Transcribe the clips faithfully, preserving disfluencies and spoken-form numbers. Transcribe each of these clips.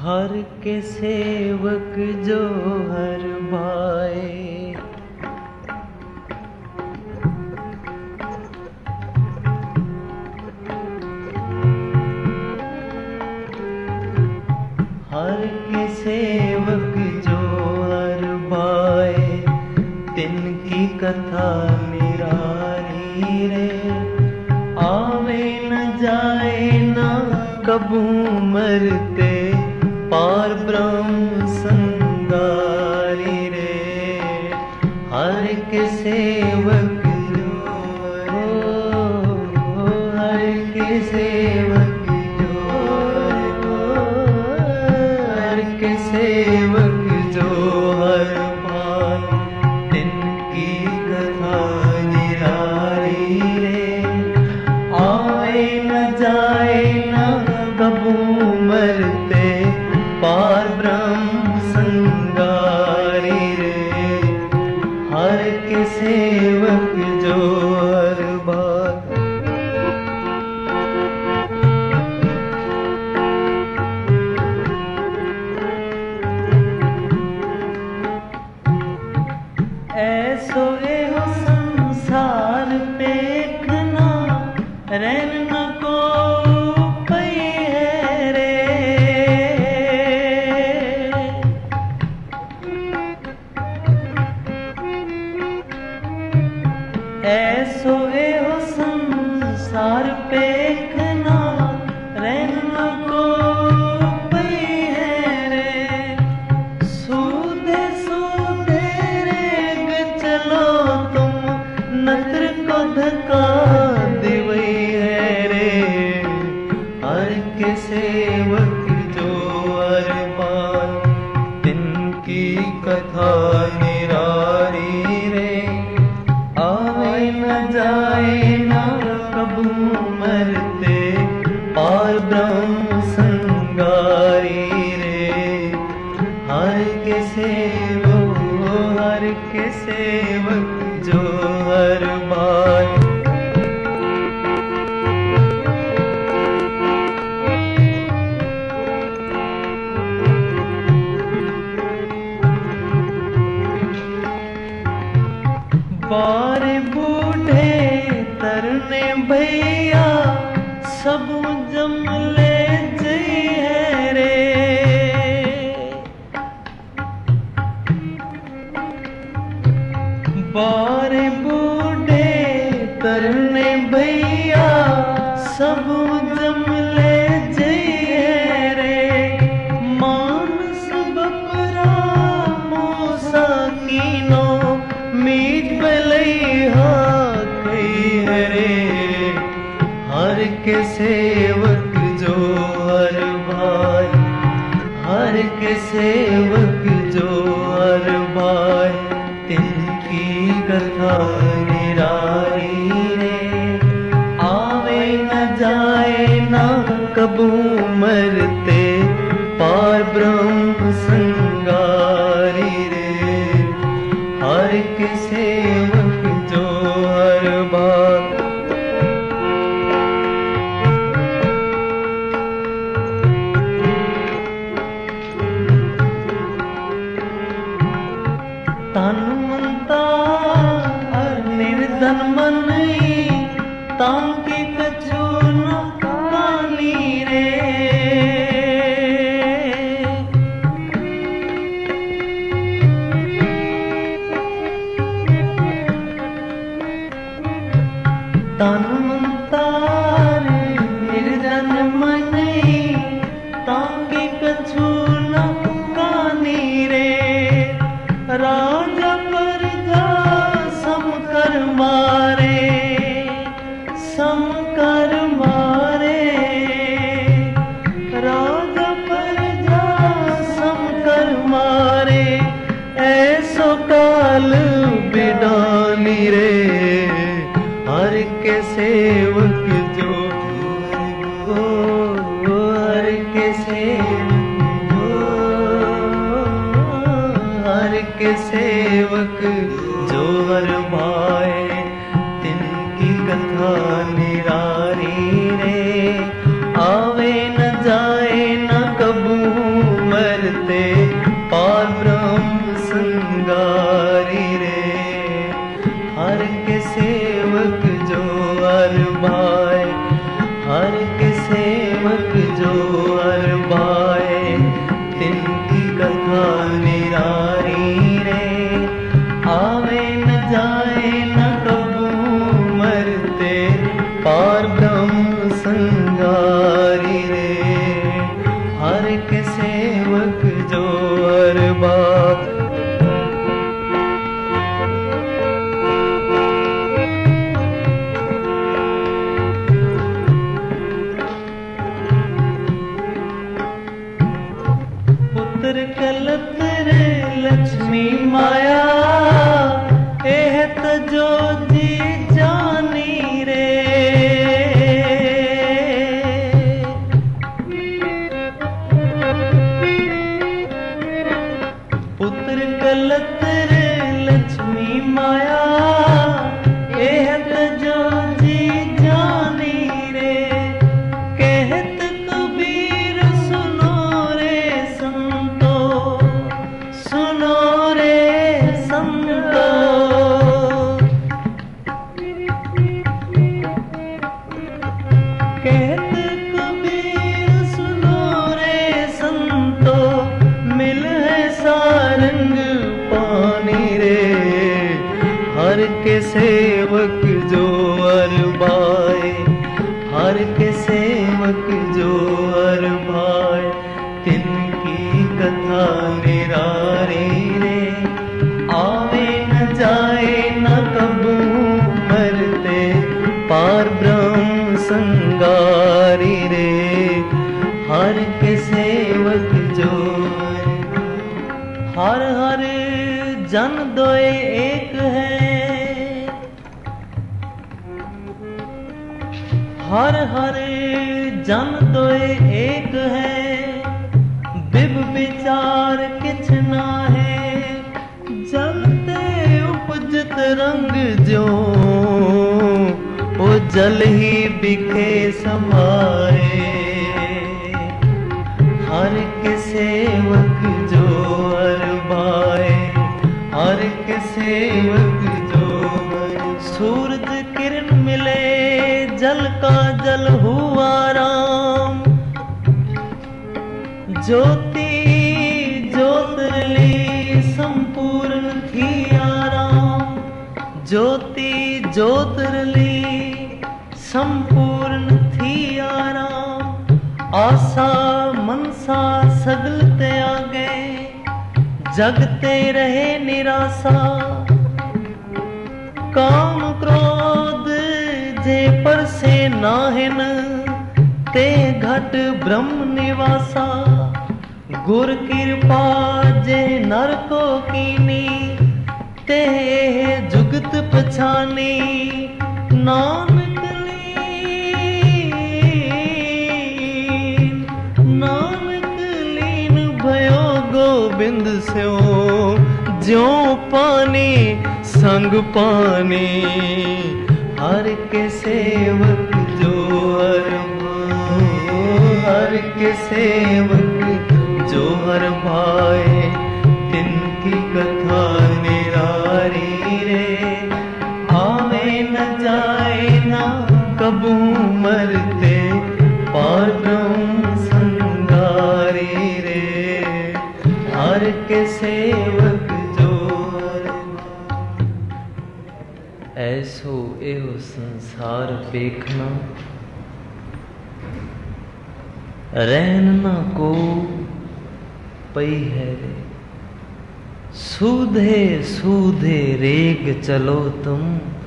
हर के सेवक जो हर भाए, हर के सेवक जो हर भाए, तिनकी कथा निराली रे। आवे न जाए न कबू मरते, पार ब्रह्म संगारी रे। हर के सेवक जो हो, हर के सेवक जो हर के सेवक जो हर भाए, तिनकी कथा निराली रे। आए न जाए न कबू मरते, पार ब्रह्म संगारी रे। हर के सेवक जो हर भाए। ऐसो एहो संसार देखना, रहना को ऐसो एहो संसार पेखना, रहना को पई है रे। सूदे सूदे रेग चलो तुम, नत्र को धक्का दिवई है रे। हर के सेवक जो हर भाए, तिनकी कथा निराली रे। आए न जाए न कबू मरते, पार ब्रह्म संगारी रे। हर के सेवक हर के सेवक जो हर भाए। बारे बूढ़े तरने भैया, सब जम ले जइए रे। बारे बूढ़े तरने भैया, सब जम ले जइए रे। मानस बपरा मूसा कीनो, मीट बलैया कई हरे। हर के सेवक जो हर भाए, हर के सेवक जो हर भाए, तिनकी कथा निराली रे। आवे न जाए न कबू मरते, पार ब्रह्म संगारी रे। हर के सेवक जो हर भाए। तन मनता और निर्धन मन, ताकि कछु न कानी रे। तन मनता निर्धन मन, ताकि कछु न कानी रे। राजा प्रजा समकर मारे, समकर मारे। राजा प्रजा समकर मारे, ऐसो काल बिडानी रे। हर के सेवक जो हो, हर के सेवक जो, हर के सेवक जो हर भाए, तिनकी कथा निराली रे। आवे न जाए न कबू के सेवक जो हर बात पुत्र कलत रे लक्ष्मी माया एह तजो जी जानी रे पुत्र कलत रे लक्ष्मी माया एह तजो जी जानी रे कहत कबीर सुनो रे संतो सुनो रे संतो कहत कबीर सुनो रे संतो मिल है सारंग पानी रे हर के सेवक जो हर भाई हर के सेवक जो हर भाई तिनकी कथा निरारी रे आवे न जाए न कबू मरते पार ब्रह्म संगारी रे हर के सेवक जो हर हर जन दोए एक है हर हर जन दोए एक है बिब विचार किछ ना है जलते उपजत रंग जो वो जल ही बिखे समाए हर के सेवक जो हर भाए हर के सेवक जो सूरज किरण मिले जल का जल हुआ राम ज्योति ज्योतिर्ली संपूर्ण थी आराम ज्योति ज्योतिर्ली संपूर्ण थी आराम आशा मनसा सगल त्यागे जगते रहे निराशा काम क्रोध जे पर से नाहिन ते घट ब्रह्म निवासा गुर कृपा जे नर को कीनी ते जुगत पछानी नानक लीन नानक लीन भयो गोबिंद स्यो ज्यो पानी संग पानी हर के सेवक जो हर हर के सेवक जो हर भाए तिनकी कथा निरारी रे आवे न जाए ना कबू मरते पार ब्रह्म संगारी रे हर के सेवक जो हर ऐसो एहो संसार देखना रहन न को पई है रे सूधे सूधे रेग चलो तुम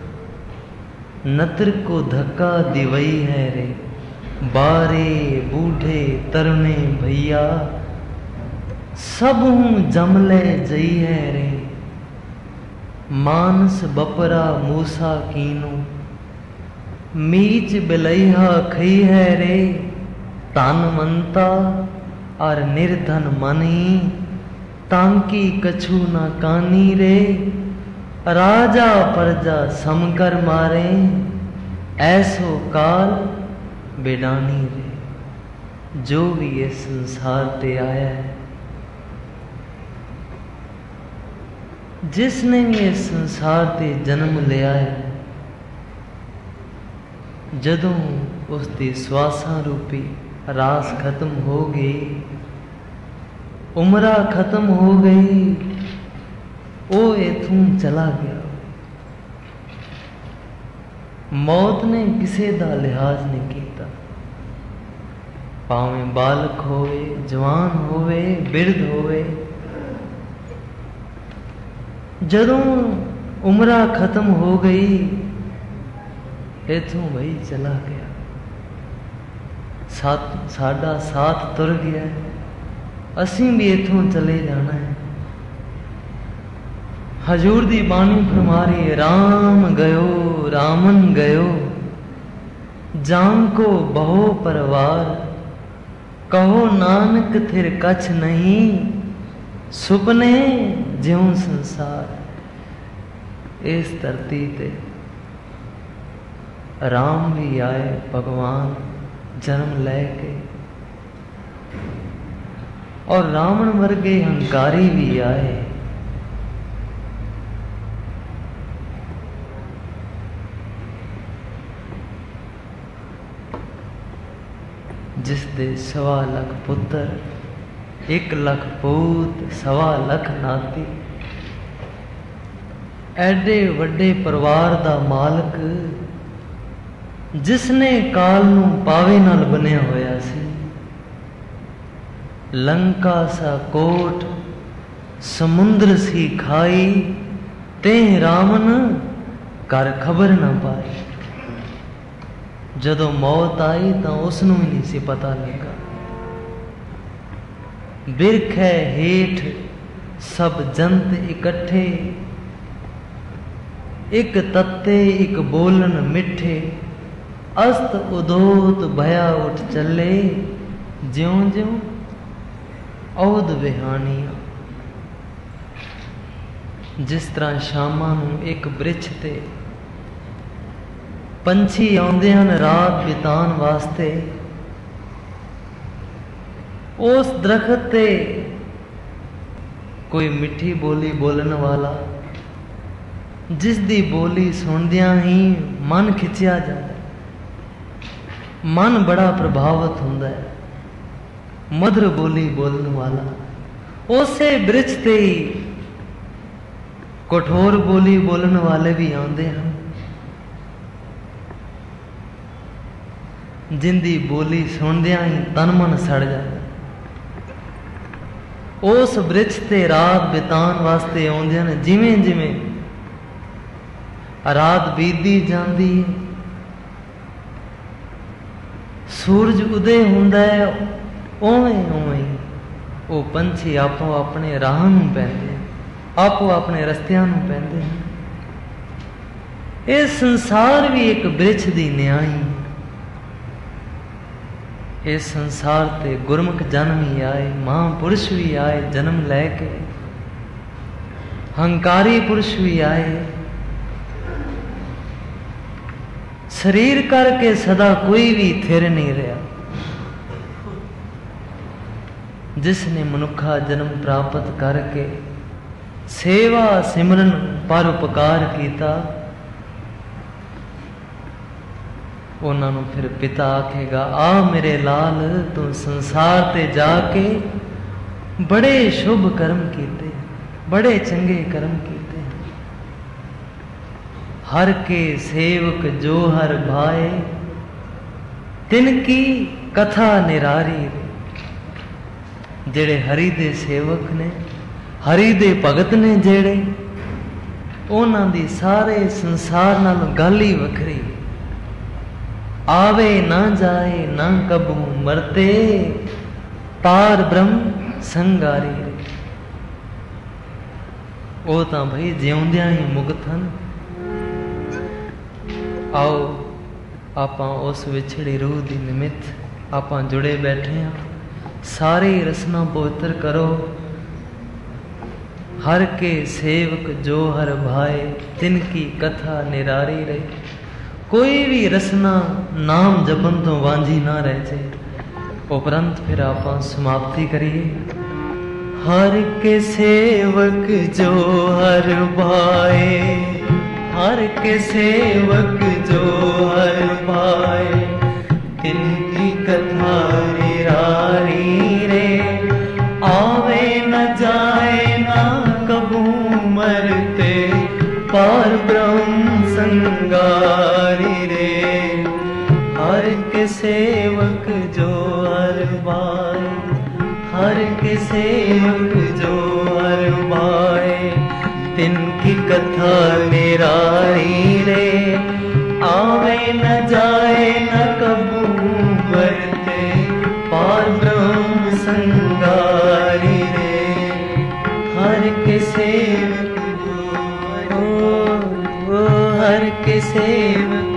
नत्र को धक्का दिवई है रे बारे बूढ़े तरुणे भैया सब हूँ जमले जई है रे मानस बपरा मूसा कीनो मीच बिलैहा खई है रे तान मनता और निर्धन मनी तांकी कछु ना कानी रे राजा प्रजा समकर मारे ऐसो काल बेडानी रे जो भी ये संसार ते आया है जिसने भी ये संसार ते जन्म लिया है जदों उसकी श्वासा रूपी रास खत्म हो गई उम्रा खत्म हो गई ओ इथों चला गया मौत ने किसे दा लिहाज नहीं किया ਭਾਵੇਂ ਬਾਲਕ ਹੋਵੇ, ਜਵਾਨ ਹੋਵੇ, ਬਿਰਧ ਹੋਵੇ, ਜਦੋਂ ਉਮਰਾ ਖਤਮ ਹੋ ਗਈ ਇਥੋਂ ਬਈ ਚਲਾ ਗਿਆ, ਸਾਥ ਸਾਡਾ ਸਾਥ ਤੁਰ ਗਿਆ, ਅਸੀਂ ਵੀ ਇਥੋਂ ਚਲੇ ਜਾਣਾ ਹੈ। ਹਜ਼ੂਰ ਦੀ ਬਾਣੀ ਫਰਮਾ ਰਹੀ, ਰਾਮ ਗयो ਰਾਮਨ ਗयो ਜਾਮ ਕੋ ਬਹੁ ਪਰਵਾਰ, ਕਹੋ ਨਾਨਕ ਥਿਰ ਕਛ ਨਹੀਂ, ਸੁਪਨੇ ਜਿਉਂ ਸੰਸਾਰ। ਇਸ ਧਰਤੀ ਤੇ ਰਾਮ ਵੀ ਆਏ, ਭਗਵਾਨ ਜਨਮ ਲੈ ਕੇ, ਔਰ ਰਾਵਣ ਵਰਗੇ ਹੰਕਾਰੀ ਵੀ ਆਏ। ਜਿਸ ਦੇ ਸਵਾ ਲੱਖ ਪੁੱਤਰ, ਇੱਕ ਲੱਖ ਪੂਤ, ਸਵਾ ਲੱਖ ਨਾਤੀ, ਐਡੇ ਵੱਡੇ ਪਰਿਵਾਰ ਦਾ ਮਾਲਕ, ਜਿਸ ਨੇ ਕਾਲ ਨੂੰ ਪਾਵੇ ਨਾਲ ਬਣਿਆ ਹੋਇਆ ਸੀ। ਲੰਕਾ ਸਾ ਕੋਟ ਸਮੁੰਦਰ ਸੀ ਖਾਈ, ਤੇ ਰਾਵਣ ਕਰ ਖਬਰ ਨਾ ਪਾਈ। ਜਦੋਂ ਮੌਤ ਆਈ ਤਾਂ ਉਸ ਨੂੰ ਵੀ ਨਹੀਂ ਸੀ ਪਤਾ ਲੱਗਾ। ਬਿਰਖੈ ਹੇਠ ਸਭ ਜੰਤ ਇਕੱਠੇ, ਇੱਕ ਤੱਤੇ ਇੱਕ ਬੋਲਣ ਮਿੱਠੇ, ਅਸਤ ਉਦੋਤ ਭਇਆ ਉੱਠ ਚੱਲੇ, ਜਿਉਂ ਜਿਉਂ ਔਦ ਵਿਹਾਣੀਆਂ। ਜਿਸ ਤਰ੍ਹਾਂ ਸ਼ਾਮਾਂ ਨੂੰ ਇੱਕ ਬ੍ਰਿਛ ਤੇ ਪੰਛੀ ਆਉਂਦੇ ਹਨ ਰਾਤ ਬਿਤਾਉਣ ਵਾਸਤੇ, ਉਸ ਦਰਖਤ ਤੇ ਕੋਈ ਮਿੱਠੀ ਬੋਲੀ ਬੋਲਣ ਵਾਲਾ, ਜਿਸ ਦੀ ਬੋਲੀ ਸੁਣਦਿਆਂ ਹੀ ਮਨ ਖਿੱਚਿਆ ਜਾਂਦਾ, ਮਨ ਬੜਾ ਪ੍ਰਭਾਵਿਤ ਹੁੰਦਾ ਹੈ। ਮਧੁਰ ਬੋਲੀ ਬੋਲਣ ਵਾਲਾ, ਉਸੇ ਬ੍ਰਿਛ ਤੇ ਹੀ ਕਠੋਰ ਬੋਲੀ ਬੋਲਣ ਵਾਲੇ ਵੀ ਆਉਂਦੇ ਹਨ, ਜਿੰਦੀ ਬੋਲੀ ਸੁਣਦਿਆਂ ਹੀ ਤਨ ਮਨ ਸੜ ਜਾਂਦਾ। ਉਸ ਬ੍ਰਿਛ ਤੇ ਰਾਤ ਬਿਤਾਉਣ ਵਾਸਤੇ ਆਉਂਦੇ ਹਨ। ਜਿਵੇਂ ਜਿਵੇਂ ਰਾਤ ਬੀਤਦੀ ਜਾਂਦੀ ਹੈ, ਸੂਰਜ ਉਦੇ ਹੁੰਦਾ ਹੈ, ਉਵੇਂ ਉਵੇਂ ਉਹ ਪੰਛੀ ਆਪੋ ਆਪਣੇ ਰਾਹ ਨੂੰ ਪੈਂਦੇ, ਆਪੋ ਆਪਣੇ ਰਸਤਿਆਂ ਨੂੰ ਪੈਂਦੇ ਹਨ। ਇਹ ਸੰਸਾਰ ਵੀ ਇੱਕ ਬ੍ਰਿਛ ਦੀ ਨਿਆਈ। ਇਸ ਸੰਸਾਰ ਤੇ ਗੁਰਮੁਖ ਜਨ ਵੀ ਆਏ, ਮਹਾਂਪੁਰਸ਼ ਵੀ ਆਏ ਜਨਮ ਲੈ ਕੇ, ਹੰਕਾਰੀ ਪੁਰਸ਼ ਵੀ ਆਏ। ਸਰੀਰ ਕਰਕੇ ਸਦਾ ਕੋਈ ਵੀ ਥਿਰ ਨਹੀਂ ਰਿਹਾ। ਜਿਸ ਨੇ ਮਨੁੱਖਾ ਜਨਮ ਪ੍ਰਾਪਤ ਕਰਕੇ ਸੇਵਾ ਸਿਮਰਨ ਪਰ ਉਪਕਾਰ ਕੀਤਾ, ਉਹਨਾਂ ਨੂੰ ਫਿਰ ਪਿਤਾ ਆਖੇਗਾ, ਆ ਮੇਰੇ ਲਾਲ, ਤੂੰ ਸੰਸਾਰ ਤੇ ਜਾ ਕੇ ਬੜੇ ਸ਼ੁਭ ਕਰਮ ਕੀਤੇ, ਬੜੇ ਚੰਗੇ ਕਰਮ ਕੀਤੇ। ਹਰ ਕੇ ਸੇਵਕ ਜੋ ਹਰ ਭਾਏ, ਤਿਨ ਕੀ ਕਥਾ ਨਿਰਾਰੀ। ਜਿਹੜੇ ਹਰੀ ਦੇ ਸੇਵਕ ਨੇ, ਹਰੀ ਦੇ ਭਗਤ ਨੇ ਜਿਹੜੇ, ਉਹਨਾਂ ਦੀ ਸਾਰੇ ਸੰਸਾਰ ਨਾਲ ਗੱਲ ਹੀ ਵੱਖਰੀ। ਆਵੇ ਨਾ ਜਾਏ ਨਾ ਕਬੂ ਮਰਤੇ, ਪਾਰ ਬ੍ਰਹਮ ਸੰਗਾਰੀ। ਉਹ ਤਾਂ ਭਾਈ ਜਿਉਂਦਿਆਂ ਹੀ ਮੁਕਤ ਹਨ। ਆਓ ਆਪਾਂ ਉਸ ਵਿਛੜੀ ਰੂਹ ਦੀ ਨਿਮਿਤ ਆਪਾਂ ਜੁੜੇ ਬੈਠੇ ਹਾਂ। ਸਾਰੇ ਰਸਨਾ ਪਵਿੱਤਰ ਕਰੋ। ਹਰ ਕੇ ਸੇਵਕ ਜੋ ਹਰ ਭਾਏ, ਤਿਨ ਕੀ ਕਥਾ ਨਿਰਾਰੀ ਰਹੀ। ਕੋਈ ਵੀ ਰਸਨਾ ਨਾਮ ਜਪਨ ਤੋਂ ਵਾਂਝੀ ਨਾ ਰਹਿ ਜਾਏ। ਉਪਰੰਤ ਫਿਰ ਆਪਾਂ ਸਮਾਪਤੀ ਕਰੀਏ। ਹਰ ਕੇ ਸੇਵਕ ਜੋ ਹਰ ਭਾਏ, हर के सेवक जो हर पाए, तिनकी कथा निरारी रे। आवे न जाए ना कबू मरते, पार ब्रह्म संगारी रे। हर के सेवक जो हर के सेवक जो हर भाए तिनकी कथा निरारी रे। आवे न जाए न कबू बरते पार ब्रह्म संगारी रे। हर के सेवक जो ओ, ओ हर के सेवक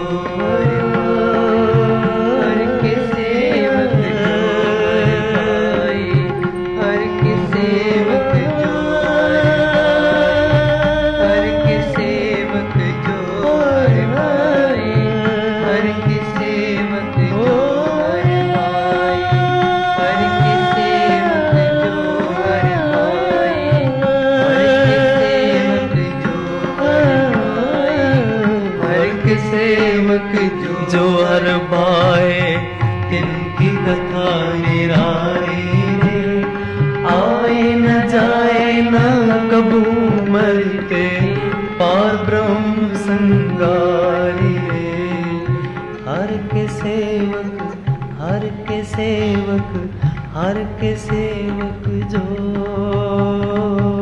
सेवक जो हर भाए तिनकी कथा निरारी रे। आए न जाए न कबू मरते पार ब्रह्म संगारी रे। हर के सेवक हर के सेवक हर के सेवक जो